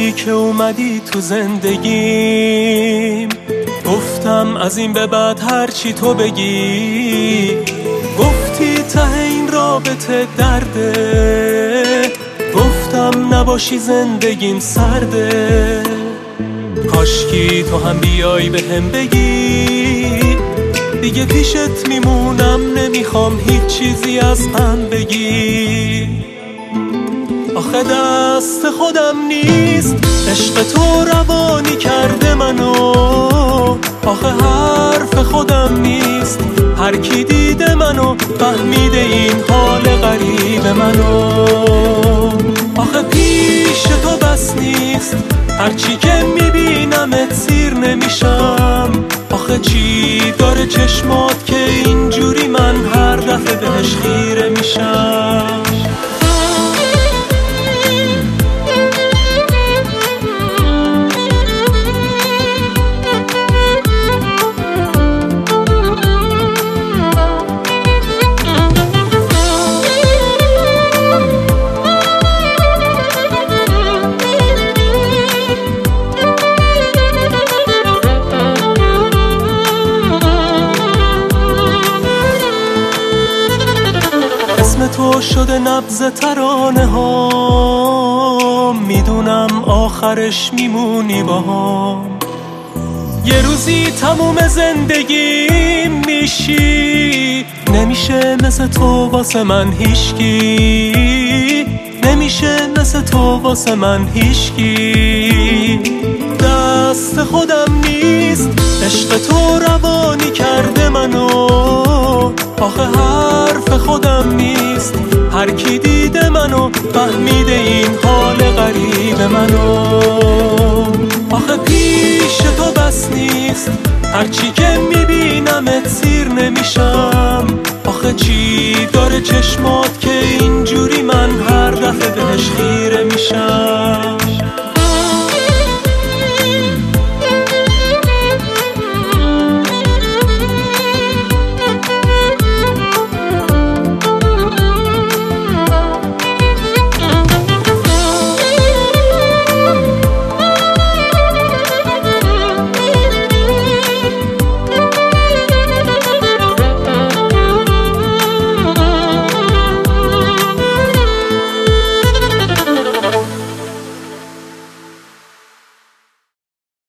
روزی که اومدی تو زندگیم گفتم از این به بعد هرچی تو بگی. گفتی ته این رابطه درده، گفتم نباشی زندگیم سرده. کاشکی تو هم بیای به هم بگی دیگه پیشت میمونم، نمیخوام هیچ چیزی از من بگی. آخه دست خودم نیست، عشق تو روانی کرده منو. آخه حرف خودم نیست، هر کی دیده منو فهمیده این حال غریب منو. آخه پیش تو بس نیست، هرچی که میبینمت سیر نمیشم. آخه چی داره چشمات که اینجوری من هر دفعه بهش خیره میشم؟ اسم تو شده نبض ترانه ها، میدونم آخرش میمونی با هم. یه روزی تموم زندگی میشی، نمیشه مثل تو واسه من هیچکی، نمیشه مثل تو واسه من هیچکی. دست خودم نیست، عشق تو روانی کرده منو. آخه حرف خودم نیست، هر کی دیده منو فهمیده این حال غریب منو. آخه پیش تو بس نیست، هرچی که میبینمت سیر نمیشم. آخه چی داره چشمات که اینجوری من هر دفعه بهش خیره میشم؟